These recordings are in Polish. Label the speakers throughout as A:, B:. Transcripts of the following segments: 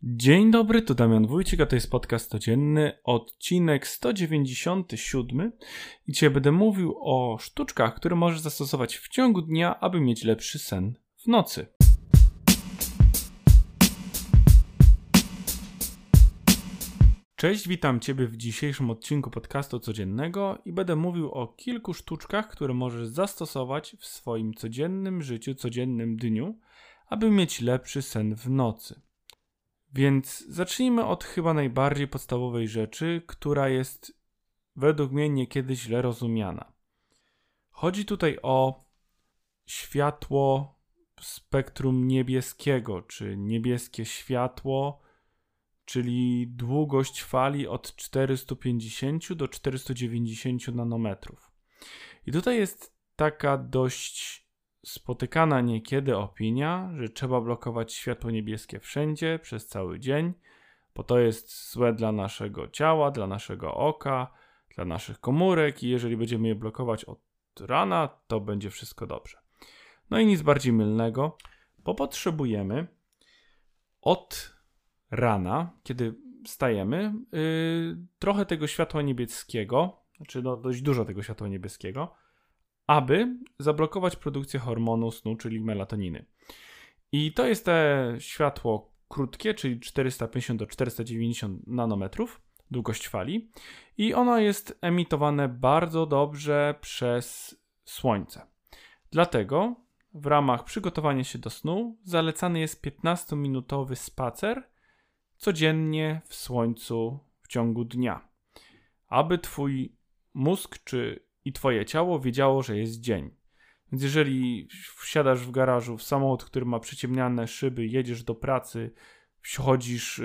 A: Dzień dobry, tu Damian Wójcik, a to jest podcast codzienny, odcinek 197 i dzisiaj będę mówił o sztuczkach, które możesz zastosować w ciągu dnia, aby mieć lepszy sen w nocy. Cześć, witam Ciebie w dzisiejszym odcinku podcastu codziennego i będę mówił o kilku sztuczkach, które możesz zastosować w swoim codziennym życiu, codziennym dniu, aby mieć lepszy sen w nocy. Więc zacznijmy od chyba najbardziej podstawowej rzeczy, która jest według mnie niekiedy źle rozumiana. Chodzi tutaj o światło spektrum niebieskiego, czy niebieskie światło, czyli długość fali od 450 do 490 nanometrów. I tutaj jest taka dość spotykana niekiedy opinia, że trzeba blokować światło niebieskie wszędzie, przez cały dzień, bo to jest złe dla naszego ciała, dla naszego oka, dla naszych komórek i jeżeli będziemy je blokować od rana, to będzie wszystko dobrze. No i nic bardziej mylnego, bo potrzebujemy od rana, kiedy wstajemy, trochę tego światła niebieskiego, znaczy dość dużo tego światła niebieskiego, aby zablokować produkcję hormonu snu, czyli melatoniny. I to jest te światło krótkie, czyli 450 do 490 nanometrów, długość fali. I ono jest emitowane bardzo dobrze przez słońce. Dlatego w ramach przygotowania się do snu zalecany jest 15-minutowy spacer codziennie w słońcu w ciągu dnia, aby twój mózg i twoje ciało wiedziało, że jest dzień. Więc jeżeli wsiadasz w garażu w samochód, który ma przyciemniane szyby, jedziesz do pracy, wchodzisz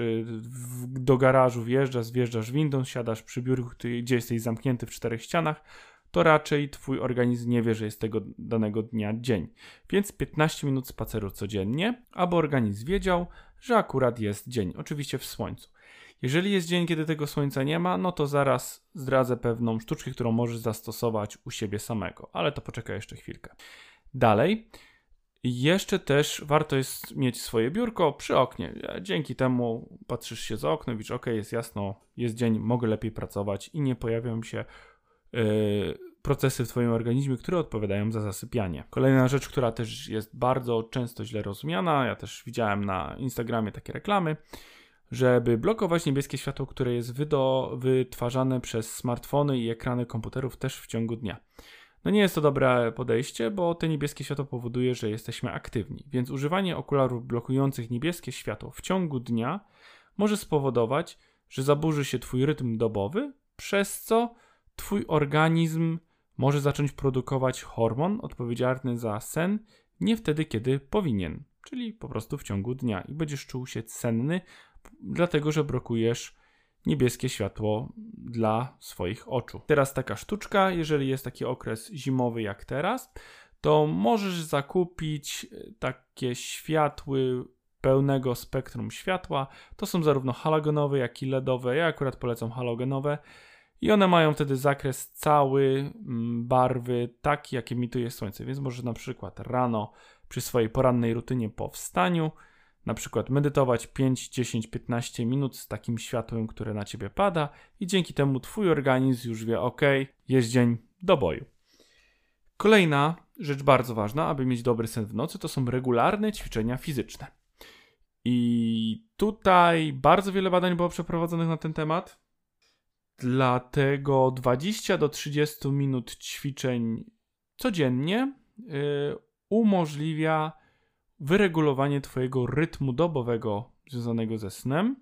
A: do garażu, wjeżdżasz windą, siadasz przy biurku, gdzie jesteś zamknięty w 4 ścianach, to raczej twój organizm nie wie, że jest tego danego dnia dzień. Więc 15 minut spaceru codziennie, aby organizm wiedział, że akurat jest dzień. Oczywiście w słońcu. Jeżeli jest dzień, kiedy tego słońca nie ma, no to zaraz zdradzę pewną sztuczkę, którą możesz zastosować u siebie samego. Ale to poczekaj jeszcze chwilkę. Dalej, jeszcze też warto jest mieć swoje biurko przy oknie. Dzięki temu patrzysz się za okno, widzisz, ok, jest jasno, jest dzień, mogę lepiej pracować i nie pojawią się procesy w twoim organizmie, które odpowiadają za zasypianie. Kolejna rzecz, która też jest bardzo często źle rozumiana, ja też widziałem na Instagramie takie reklamy, żeby blokować niebieskie światło, które jest wytwarzane przez smartfony i ekrany komputerów też w ciągu dnia. No nie jest to dobre podejście, bo te niebieskie światło powoduje, że jesteśmy aktywni, więc używanie okularów blokujących niebieskie światło w ciągu dnia może spowodować, że zaburzy się twój rytm dobowy, przez co twój organizm może zacząć produkować hormon odpowiedzialny za sen nie wtedy, kiedy powinien, czyli po prostu w ciągu dnia i będziesz czuł się senny, dlatego że blokujesz niebieskie światło dla swoich oczu. Teraz taka sztuczka, jeżeli jest taki okres zimowy jak teraz, to możesz zakupić takie światły pełnego spektrum światła. To są zarówno halogenowe, jak i LEDowe. Ja akurat polecam halogenowe. I one mają wtedy zakres cały barwy taki, jak emituje słońce. Więc możesz na przykład rano przy swojej porannej rutynie po wstaniu na przykład medytować 5, 10, 15 minut z takim światłem, które na ciebie pada i dzięki temu twój organizm już wie, ok, jest dzień do boju. Kolejna rzecz bardzo ważna, aby mieć dobry sen w nocy, to są regularne ćwiczenia fizyczne. I tutaj bardzo wiele badań było przeprowadzonych na ten temat. Dlatego 20 do 30 minut ćwiczeń codziennie umożliwia wyregulowanie twojego rytmu dobowego związanego ze snem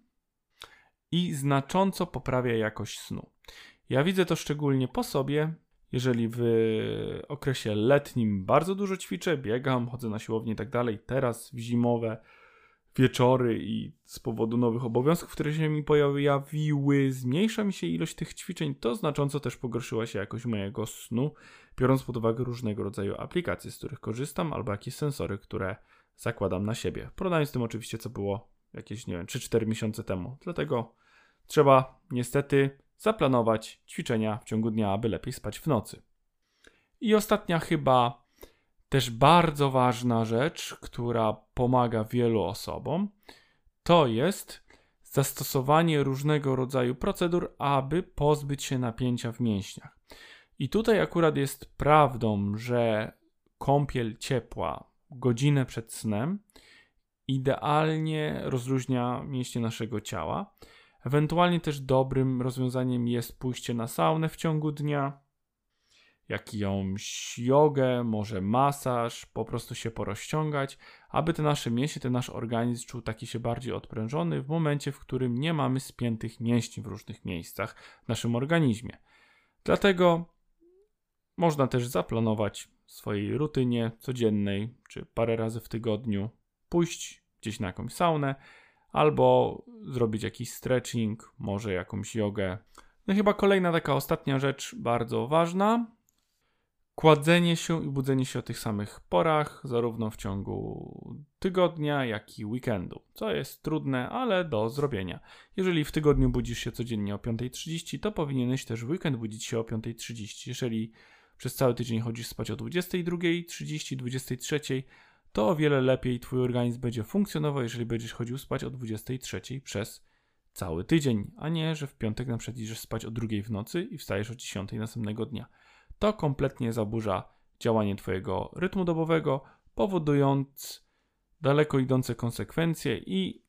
A: i znacząco poprawia jakość snu. Ja widzę to szczególnie po sobie, jeżeli w okresie letnim bardzo dużo ćwiczę, biegam, chodzę na siłownię i tak dalej. Teraz w zimowe wieczory i z powodu nowych obowiązków, które się mi pojawiły, zmniejsza mi się ilość tych ćwiczeń, to znacząco też pogorszyła się jakość mojego snu, biorąc pod uwagę różnego rodzaju aplikacje, z których korzystam, albo jakieś sensory, które zakładam na siebie. Porównając z tym oczywiście, co było jakieś, 3-4 miesiące temu. Dlatego trzeba niestety zaplanować ćwiczenia w ciągu dnia, aby lepiej spać w nocy. I ostatnia chyba też bardzo ważna rzecz, która pomaga wielu osobom, to jest zastosowanie różnego rodzaju procedur, aby pozbyć się napięcia w mięśniach. I tutaj akurat jest prawdą, że kąpiel ciepła godzinę przed snem idealnie rozluźnia mięśnie naszego ciała. Ewentualnie też dobrym rozwiązaniem jest pójście na saunę w ciągu dnia, jakąś jogę, może masaż, po prostu się porozciągać, aby te nasze mięśnie, ten nasz organizm czuł taki się bardziej odprężony w momencie, w którym nie mamy spiętych mięśni w różnych miejscach w naszym organizmie. Dlatego można też zaplanować w swojej rutynie codziennej, czy parę razy w tygodniu, pójść gdzieś na jakąś saunę, albo zrobić jakiś stretching, może jakąś jogę. No i chyba kolejna taka ostatnia rzecz bardzo ważna. Kładzenie się i budzenie się o tych samych porach, zarówno w ciągu tygodnia, jak i weekendu, co jest trudne, ale do zrobienia. Jeżeli w tygodniu budzisz się codziennie o 5:30, to powinieneś też w weekend budzić się o 5:30. Jeżeli przez cały tydzień chodzisz spać o 22:30, 23:00, to o wiele lepiej twój organizm będzie funkcjonował, jeżeli będziesz chodził spać o 23:00 przez cały tydzień, a nie, że w piątek na przykład idziesz spać o 2:00 w nocy i wstajesz o 10:00 następnego dnia. To kompletnie zaburza działanie twojego rytmu dobowego, powodując daleko idące konsekwencje i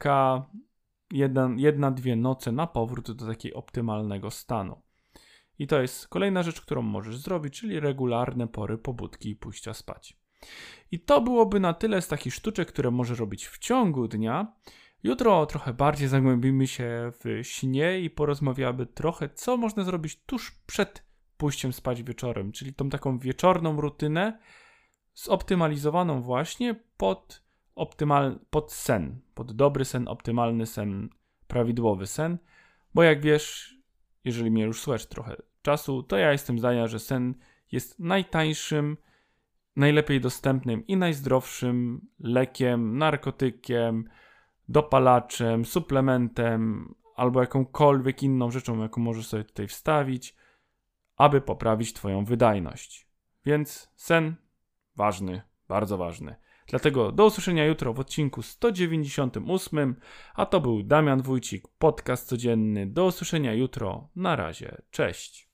A: jedna, dwie noce na powrót do takiego optymalnego stanu. I to jest kolejna rzecz, którą możesz zrobić, czyli regularne pory pobudki i pójścia spać. I to byłoby na tyle z takich sztuczek, które możesz robić w ciągu dnia. Jutro trochę bardziej zagłębimy się w śnie i porozmawiamy trochę, co można zrobić tuż przed pójściem spać wieczorem, czyli tą taką wieczorną rutynę zoptymalizowaną właśnie pod sen, pod dobry sen, optymalny sen, prawidłowy sen, bo jak wiesz, jeżeli mnie już słuchasz trochę czasu, to ja jestem zdania, że sen jest najtańszym, najlepiej dostępnym i najzdrowszym lekiem, narkotykiem, dopalaczem, suplementem albo jakąkolwiek inną rzeczą, jaką możesz sobie tutaj wstawić, aby poprawić twoją wydajność. Więc sen ważny, bardzo ważny. Dlatego do usłyszenia jutro w odcinku 198, a to był Damian Wójcik, podcast codzienny. Do usłyszenia jutro. Na razie. Cześć.